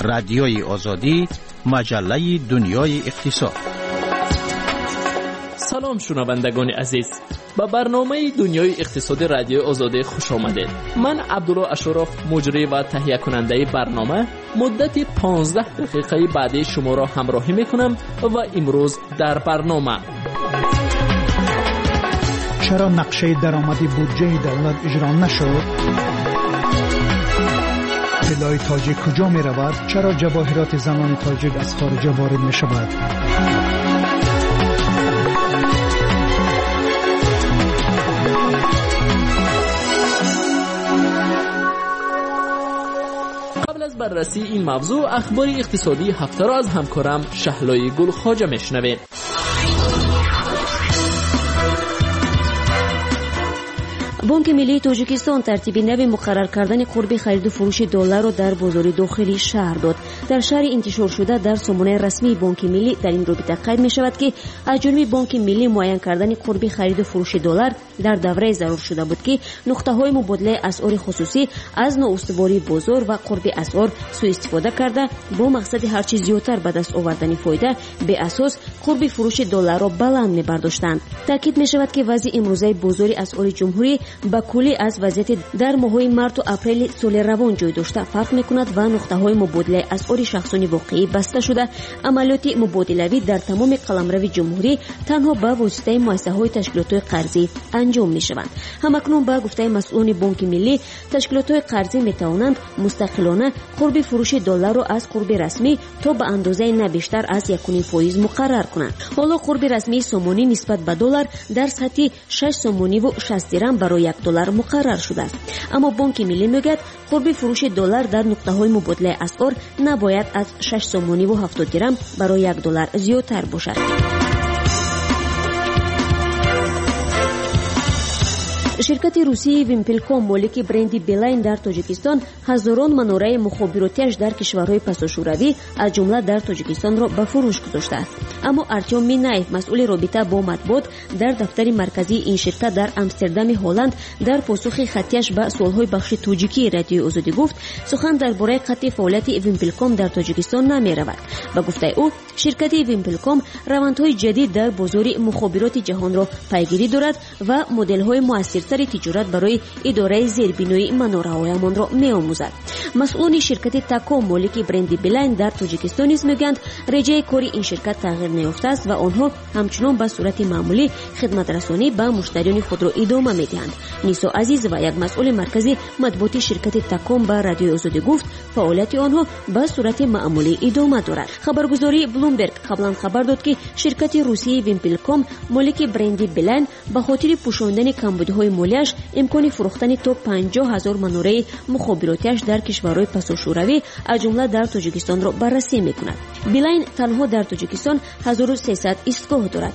رادیوی آزادی، مجله دنیای اقتصاد. سلام شنوندگان عزیز، با برنامه دنیای اقتصاد رادیو آزادی خوش آمدید. من عبدالله اشرف، مجری و تهیه کننده برنامه، مدت 15 دقیقه بعدی شما را همراهی میکنم و امروز در برنامه: چرا نقشه درآمدی بودجه دولت اجرا نشد؟ طلای تاجیک کجا می رود؟ چرا جواهرات زنان تاجیک از خارج وارد می شود؟ قبل از بررسی این موضوع، اخبار اقتصادی هفته را از همکارم شهلای گل خواجه میشنوید. بانک ملی تاجیکستان ترتیب نو مقرر کردن قرب خرید و فروش دلار را در بازار داخلی شهر داد. در شهر انتشار شده در سامانه رسمی بانک ملی در این رابطه قید می شود که از جانب بانک ملی معین کردن قرب خرید و فروش دلار در دوره ضرور شده بود که نقطه های مبادله اسعار خصوصی از نااستواری بازار و قرب اسعار سوء استفاده کرده با مقصد هر چیز زیاتر به دست آوردن فایده به اساس قرب فروش دلار را بلند می برداشتند. تاکید می شود که وضع امروزه بازار اسعار جمهوری با کلی از وضعیت در ماه‌های مارس و اپریل سال روان جای داشته فرق می‌کند و نقطه‌های مبادله اسعار شخصانی واقعی بسته شده. عملیات مبادله‌ای در تمام قلمرو جمهوری تنها با واسطه مؤسسه‌های تشکیلات قرضی انجام می‌شوند. همکنون با گفته مسئولان بانک ملی، تشکیلات قرضی می‌توانند مستقلانه قرب فروش دلار را از قرب رسمی تا به اندازه نه بیشتر از 1.5% مقرر کنند. حالا قرب رسمی سومونی نسبت به دلار در سطح 6 سومونی و 60 درم برای $1 مقرر شده است. اما بانک ملی میگوید قرب فروش دلار در نقطه‌های مبادله اسعار نباید از 6 سومونی و 70 درم برای $1 زیادتر باشد. شرکت روسی ویمپلکوم مالک برند بیلاین در تاجیکستان هزاران مناره مخابراتیش در کشورهای پساشوروی از جمله در تاجیکستان را به فروش گذاشته است. اما ارتیوم مینایف، مسئول رابطه با مطبوعات در دفتر مرکزی این شرکت در آمستردام هلند، در پاسخ خطیش به سوالهای بخش تاجیکی رادیو آزادی گفت سخن درباره قطع فعالیت ویمپلکوم در تاجیکستان نمی رود. به گفته او، شرکت ویمپلکوم روندهای جدید در بازار مخابرات جهان را پیگیری دارد و مدل‌های موثرتر تجارت برای اداره زیربنای مناره‌هایمان را می‌آموزد. مسئولان شرکت تاکوم مالک برند بیلاین در تاجیکستان نیز میگویند رژه کاری این شرکت تغییر نیافته است و آنها همچنان به صورت معمولی خدمت رسانی به مشتریان خود را ادامه می‌دهند. نیسا عزیز و یک مسئول مرکزی مطبوعاتی شرکت تاکوم به رادیو آزادی گفت فعالیت آنها به صورت معمولی ادامه دارد. خبرگزاری بلومبرگ قبلا خبر داد که شرکت روسی ویمپلکوم مالک برند بیلاین به خاطر پوشاندن کمبودهای مالیش امکان فروختن تا 50,000 مناره مخابراتیش در کشورهای پساشوروی از جمله در تاجیکستان را بررسی می‌کند. بیلاین تنها در تاجیکستان 1300 ایستگاه دارد.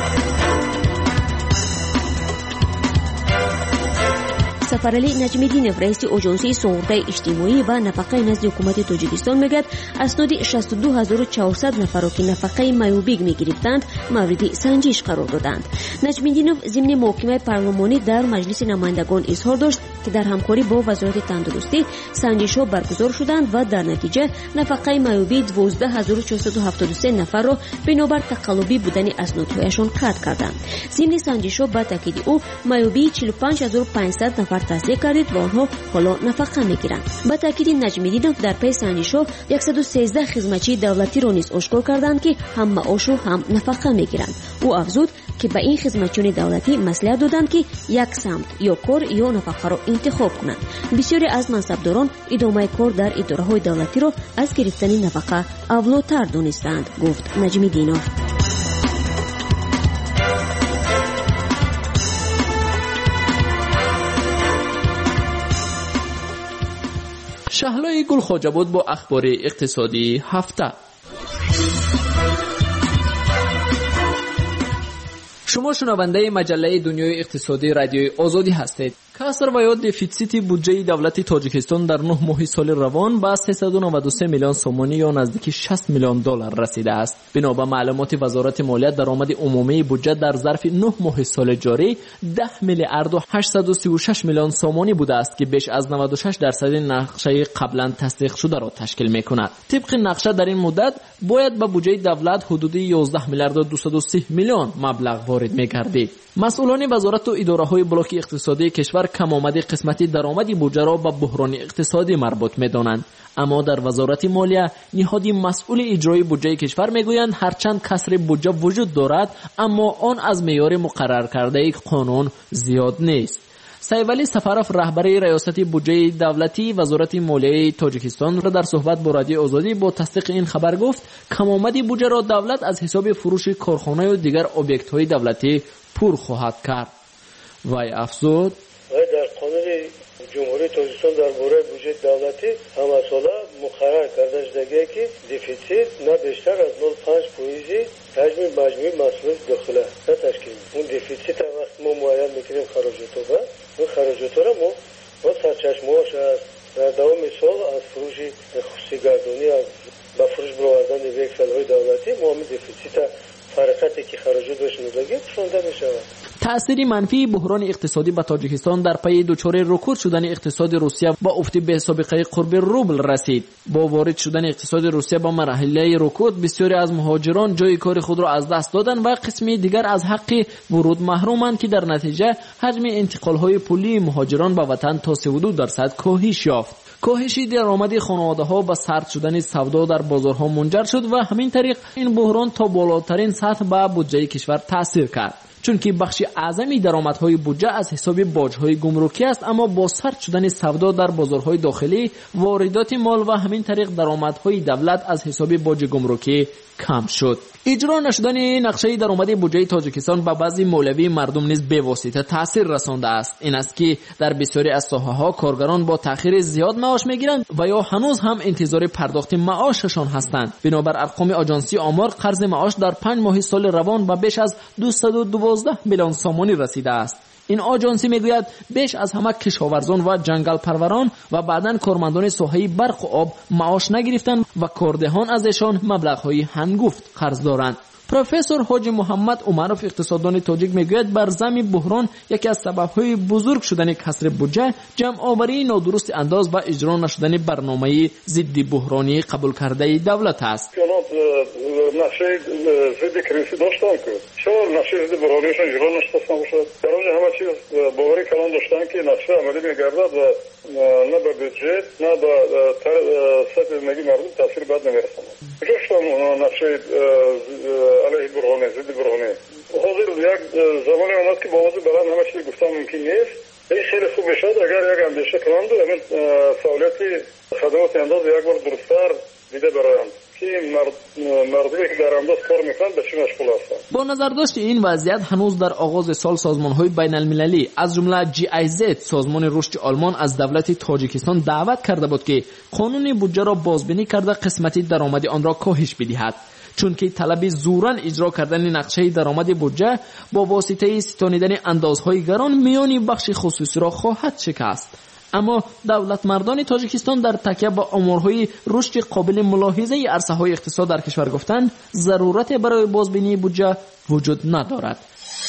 سفرعلی نجمیدینов رئیس اژانسی سازمان اجتماعی و نفقه نزد حکومت تاجیکستان میگوید اسناد 62400 نفر را که نفقه میوبیگ میگرفتند مورد سنجش قرار دادند. نجمیدینov ضمن محاکمه پارلمانی در مجلس نمایندگان اظهار داشت که در همکاری با وزارت تندرستی سنجش‌ها برگزار شدند و در نتیجه نفقه میوبی 12473 نفر را بنابر تقلبی بودن اسنادهایشان قطع کردند. ضمن سنجش‌ها با تاکید او میوبی 45500 نفر تصدیق کردید و آنها حالا نفقه میگیرند. با تاکید نجمیدینov در پی سنجش‌ها 113 خدمتچی دولتی را نیز آشکار کردند که هم معاش و هم نفقه میگیرند. او افزود که به این خدمتچیان دولتی مصلحت دادند که یک سمت یا کار یا نفقه را انتخاب کنند. بسیاری از منصبداران ادامه کار در اداره‌های دولتی را از گرفتن نفقه اولاتر دانستند، گفت نجمیدینov. شهلای گل خواجه بود با اخبار اقتصادی هفته. شما شنونده مجله دنیای اقتصادی رادیوی آزادی هستید. کسر و یا دفیسیت بودجه دولت تاجیکستان در 9 ماه سال روان به 393 میلیون سومانی یا نزدیک 60 میلیون دلار رسیده است. بنا به معلومات وزارت مالیات درآمد عمومی بودجه در ظرف 9 ماه سال جاری 10 میلیارد و 836 میلیون سومانی بوده است که بیش از 96% نقشه قبلا تصدیق شده را تشکیل می‌کند. طبق نقشه در این مدت باید به بودجه دولت حدود 11 میلیارد و 230 میلیون مبلغ وارد می‌گردید. مسئولان وزارت و اداره‌های بلاک اقتصادی کشور کم آمد قسمتی درآمد بودجه را به بحران اقتصادی مربوط می‌دانند، اما در وزارت مالیه نهاد مسئول اجرای بودجه کشور میگویند هرچند کسر بودجه وجود دارد اما آن از معیار مقرر کرده قانون زیاد نیست. سیولی سفرف رهبر ریاست بودجه دولتی وزارت مالیه تاجیکستان را در صحبت با رادیو آزادی با تصدیق این خبر گفت کم آمد بودجه را دولت از حساب فروش کارخانه و دیگر objekt‌های دولتی پر خواهد کرد. وی افزود در قانون جمهوری تاجیکستان درباره بودجه دولتی همه ساله مقرر کرده شده که دفیسیت نه بیشتر از 0.5% حجم مجموعی محصولات داخله تشکیل میده. اون دفیسیت وقت ما معین میکنیم خراجات رو اون خراجات را ما با سرچشمه‌اش از در دوام سال از فروش خصوصی گردانی از با فروش برآوردن وکسل‌های دولتی ما هم دفیسیت فرقتی که خراجات داشت می‌دهیم شونده می‌شود. تأثیر منفی بحران اقتصادی به تاجیکستان در پی دچار رکود شدن اقتصاد روسیه و افت به سابقه قرب روبل رسید. با وارد شدن اقتصاد روسیه با مرحله رکود بسیاری از مهاجران جای کار خود را از دست دادند و قسمی دیگر از حق ورود محرومند که در نتیجه حجم انتقال‌های پولی مهاجران به وطن تا 32% کاهش یافت. کاهش درآمد خانواده‌ها با سرد شدن سودا در بازارها منجر شد و همین طریق این بحران تا بالاترین سطح به بودجه کشور تاثیر کرد. چون که بخش اعظمی درآمدهای بودجه از حساب باج‌های گمرکی است، اما با سرد شدن سودا در بازارهای داخلی واردات مال و همین طریق درآمدهای دولت از حساب باج گمرکی کم شد. اجرا نشدن نقشه درآمد بودجه تاجیکستان به بعضی مولوی مردم نیز به واسطه تاثیر رسانده است. این است که در بسیاری از ساحه‌ها کارگران با تأخیر زیاد معاش می‌گیرند و یا هنوز هم انتظار پرداخت معاششان هستند. بنابر ارقام آژانسی آمار قرض معاش در 5 ماه سال روان به بیش از 212 میلیون سومانی رسیده است. این آژانسی میگوید بیش از همه کشاورزان و جنگل پروران و بعداً کارمندان ساحه برق و آب معاش نگرفتند و کاردهان ازشان مبلغ‌های هنگفت قرض دارند. پروفسور حاجی محمد عمرов اقتصاددان تاجیک میگوید بر ضمن بحران یکی از سبب‌های بزرگ شدن کسر بودجه جمع آوری نادرست انداز و اجرا نشدن برنامه ضد بحرانی قبول کرده دولت است. نقشه ضد کریزی داشتن که چرا نقشه ضد بحرانیشون اجرا نشده باشد؟ برای همه چیز باوری کلان داشتن که نقشه عملی میگردد و نه به بودجه نه به سطح زندگی مردم تاثیر بد نمیرساند. جاشتن نقشه علیه برهانه ضد برهانه حاضر یک زمانی آمد که با آواز بلند همه چیز گفتن ممکن نیست. این خیلی خوب میشد اگر یک اندیشه کنند و همین فعالیت خدمات انداز یک بار درست‌تر دیده برایند که مردمی که در انداز کار میکنند به چی مشغول هستند. با نظر داشت این وضعیت هنوز در آغاز سال سازمان‌های بین‌المللی از جمله GIZ سازمان رشد آلمان از دولت تاجیکستان دعوت کرده بود که قانون بودجه را بازبینی کرده قسمتی درآمد آن را کاهش بدهد، چون که طلب زوراً اجرا کردن نقشه درآمد بودجه با واسطه ستانیدن اندازهای گران میان بخش خصوصی را خواهد شکست. اما دولت مردان تاجیکستان در تکیه با آمارهای رشد قابل ملاحظه عرصه‌های اقتصاد در کشور گفتند ضرورت برای بازبینی بودجه وجود ندارد.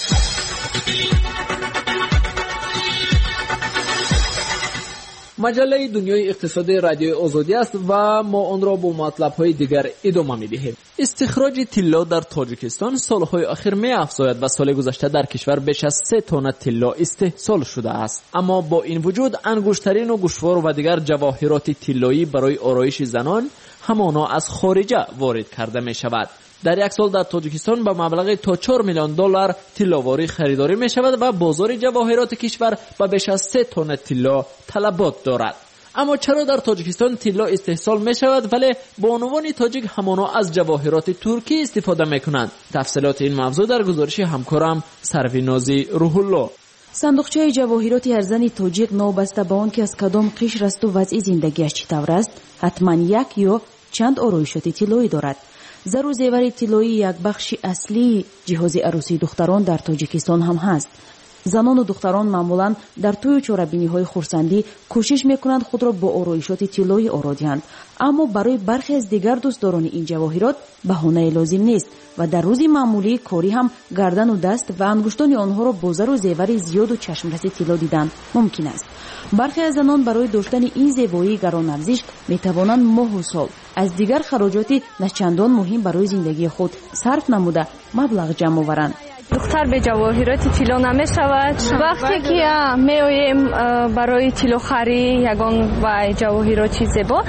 مجله دنیای اقتصاد رادیو آزادی است و ما آن را با مطلب‌های دیگر ادامه می‌دهیم. استخراج طلا در تاجیکستان سالهای اخیر می‌افزاید و سال گذشته در کشور بیش از 3 تن طلا استحصال شده است. اما با این وجود انگشترین و گوشوار و دیگر جواهرات طلایی برای آرایش زنان همانا از خارجه وارد کرده می‌شود. در یک سال در تاجیکستان به مبلغ تا 4 میلیون دلار طلاواری خریداری می شود و بازار جواهرات کشور به بیش از 3 تن طلا طلبات دارد. اما چرا در تاجیکستان طلا استحصال می شود ولی بانوان تاجیک همانا از جواهرات ترکی استفاده می کنند؟ تفصیلات این موضوع در گزارش همکارم سروینازی روح الله. صندوقچه جواهرات ارزان تاجیک نابسته به آن که از کدام قشر است و وضع زندگیش چطور است حتما یک یا چند آرایشات طلایی دارد. زر و زیور طلایی یک بخش اصلی جهاز عروسی دختران در تاجیکستان هم هست. занону духтарон маъмулан дар тӯю чорабиниҳои хурсандӣ кӯшиш мекунанд худро бо ороишоти тиллоӣ оро диҳанд, аммо барои бархе аз дигар дӯстдорони ин ҷавоҳирот баҳонае лозим нест ва дар рӯзи маъмулии корӣ ҳам гардану даст ва ангуштони онҳоро бо зару зевари зиёду чашмраси тилло дидан мумкин аст. бархе аз занон барои доштани ин зебоии гаронавзиш метавонанд моҳу сол аз дигар хароҷоти начандон муҳим барои зиндагии худ сарф намуда маблағ ҷамъ оваранд. духтар бе ҷавоҳироти тилло намешавад. вақте ки меоем барои тиллохарӣ ягон вай ҷавоҳироти зебо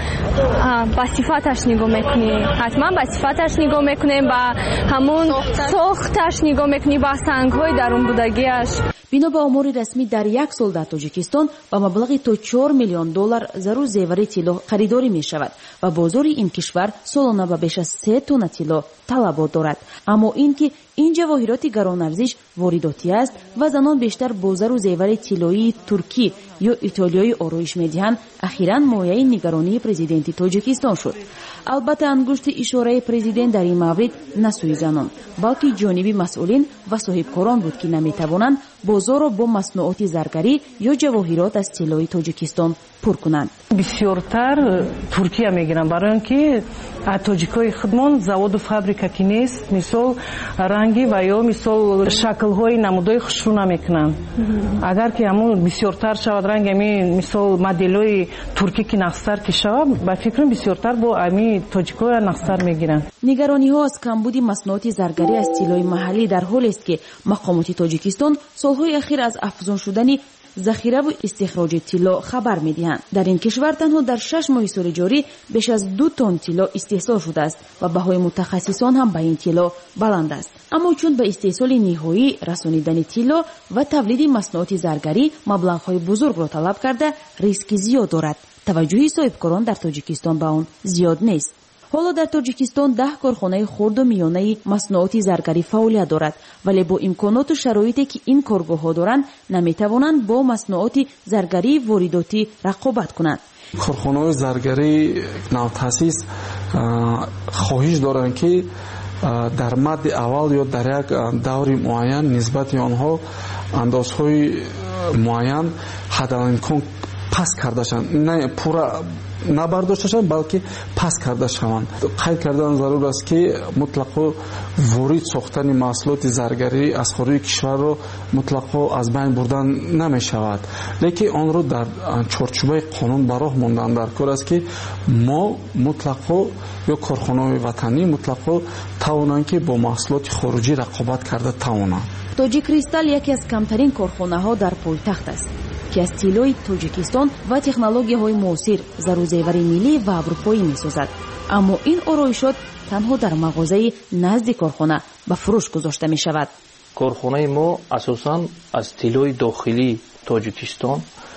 ба сифаташ нигоҳ мекунем, ҳатман ба сифаташ нигоҳ мекунем, ба ҳамун сохташ нигоҳ мекунем, ба сангҳои дарунбудагиаш. бино ба омори расмӣ дар як сол дар тоҷикистон ба маблағи то $4 миллион зару зевари тилло харидорӣ мешавад ва бозори ин кишвар солона ба беш аз 3 тонна тилло талабот дорад. аммо ин ки ин ҷавоҳироти гаронавзиш воридотӣ аст ва занон бештар бо зару зевари тиллоии туркӣ ё итолиёӣ ороиш медиҳанд, ахиран мояи нигаронии президенти тоҷикистон шуд. албатта ангушти ишораи президент дар ин маврид на сӯи занон, балки ҷониби масъулин ва соҳибкорон буд ки наметавонанд бозорро бо маснуоти заргарӣ ё ҷавоҳирот аз тиллои тоҷикистон пур кунанд. бисёртар туркия мегиранд, барои он ки тоҷикои худмон заводу фабрика ки нест, мисол ранги ва ё мисол шаклҳои намудои хушрӯ намекунанд. агар ки ҳамун бисёртар шавад ранги ами мисол моделҳои туркӣ ки нақстар ки шавад, ба фикрам бисёртар бо ами тоҷикои нақстар мегиранд. нигарониҳо аз камбуди маснуоти заргарӣ аз тиллои маҳаллӣ дар ҳолест ки мақомоти тоҷикистон солҳои ахир аз афзун шудани захираву истихроҷи тилло хабар медиҳанд. дар ин кишвар танҳо дар 6 моҳи соли ҷорӣ беш аз 2 тонн тилло истеҳсол шудааст ва баҳои мутахассисон ҳам ба ин тилло баланд аст. аммо чун ба истеҳсоли ниҳоӣ расонидани тилло ва тавлиди маснуоти заргарӣ маблағҳои бузургро талаб карда, риски зиёд дорад. таваҷҷӯҳи соҳибкорон дар тоҷикистон ба он зиёд нест. ҳоло дар тоҷикистон 10 корхонаи хурду миёнаи маснуоти заргарӣ фаъолият дорад, вале бо имконоту шароите ки ин коргоҳҳо доранд, наметавонанд бо маснуоти заргарии воридотӣ рақобат кунанд. корхонаҳои заргарии навтаъсис хоҳиш доранд ки дар мадди аввал ё дар як даври муайян нисбати онҳо андозҳои муайян ҳадалимкон паст карда шаванд, не пура набардошта шаванд, балки паст карда шаванд. қайд кардан зарур аст ки мутлақо ворид сохтани маҳсулоти заргарӣ аз хориҷи кишварро мутлақо аз байн бурдан намешавад, лекин онро дар чорчӯбаи қонун ба роҳ мондан дар кор аст ки мо мутлақо ё корхонаҳои ватанӣ мутлақо тавонанд ки бо маҳсулоти хориҷӣ рақобат карда тавонанд. тоҷикристал яке аз камтарин корхонаҳо дар пойтахт аст ки аз тиллои тоҷикистон ва технологияҳои муосир зарузевари миллӣ ва аврупоӣ месозад. аммо ин ороишот танҳо дар мағозаи назди корхона ба фурӯш гузошта мешавад. корхонаи мо асосан аз тиллои дохилии тоҷикистон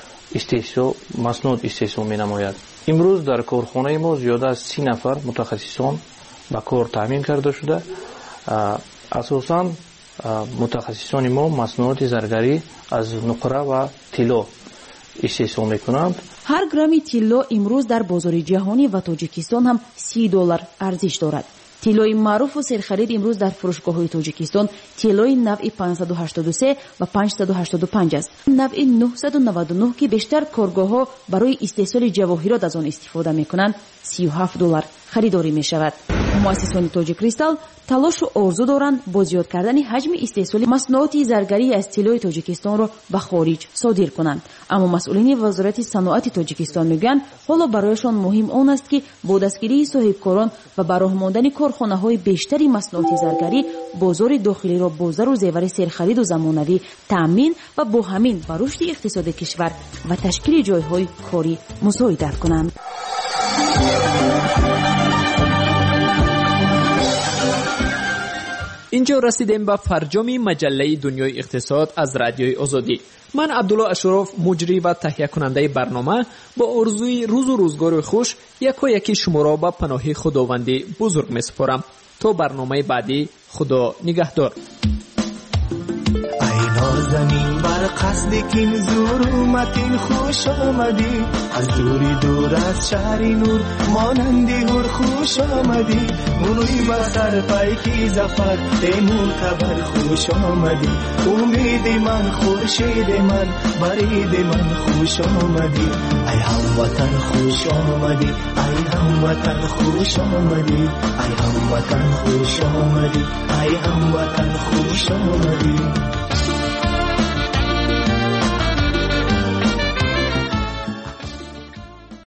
маснуот истеҳсол менамояд. имрӯз дар корхонаи мо зиёда аз 30 нафар мутахассисон ба кор таъмин карда шуда, асосан мутахассисони мо маснуоти заргарӣ аз нуқра ва тилло истеҳсол мекунанд. ҳар грамми тилло имрӯз дар бозори ҷаҳонӣ ва тоҷикистон ҳам $30 арзиш дорад. тиллои маъруфу серхарид имрӯз дар фурӯшгоҳҳои тоҷикистон тиллои навъи 583 ва 585 аст. навъи 999 ки бештар коргоҳҳо барои истеҳсоли ҷавоҳирот аз он истифода мекунанд $37 харидорӣ мешавад. муассисони тоҷикристал талошу орзу доранд бо зиёд кардани ҳаҷми истеҳсоли маснуоти заргарӣ аз тиллои тоҷикистонро ба хориҷ содир кунанд. аммо масъулини вазорати саноати тоҷикистон мегӯянд, ҳоло барояшон муҳим он аст ки бо дастгирии соҳибкорон ва ба роҳ мондани корхонаҳои бештари маснуоти заргарӣ бозори дохилиро бо зару зевари серхариду замонавӣ таъмин ва бо ҳамин ба рушди иқтисоди кишвар ва ташкили ҷойҳои корӣ мусоидат кунанд. اینجا رسیدیم به فرجام مجله دنیای اقتصاد از رادیوی آزادی. من عبدالله اشرف، مجری و تهیه کننده برنامه، با آرزوی روز و روزگار خوش یکی شما را به پناه خداوند بزرگ می‌سپارم. تا برنامه بعدی، خدا نگهدار. نازنین بر قصد کین زور اومدین خوش آمدی از دوری دور از شهر نور مانندی هر خوش آمدی منوی بسر پیکی زفر ای معتبر خوش آمدی امید من خورشید من برید من خوش آمدی ای هموطن خوش آمدی ای هموطن خوش آمدی ای هموطن خوش آمدی ای هموطن خوش آمدی